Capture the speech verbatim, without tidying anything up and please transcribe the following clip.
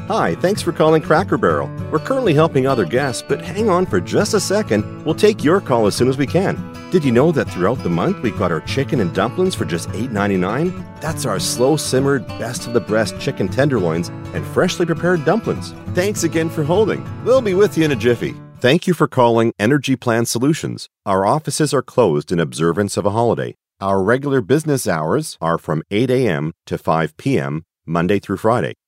Hi, thanks for calling Cracker Barrel. We're currently helping other guests, but hang on for just a second. We'll take your call as soon as we can. Did you know that throughout the month we've got our chicken and dumplings for just eight ninety-nine? That's our slow-simmered, best-of-the-breast chicken tenderloins and freshly prepared dumplings. Thanks again for holding. We'll be with you in a jiffy. Thank you for calling Energy Plan Solutions. Our offices are closed in observance of a holiday. Our regular business hours are from eight a.m. to five p.m., Monday through Friday.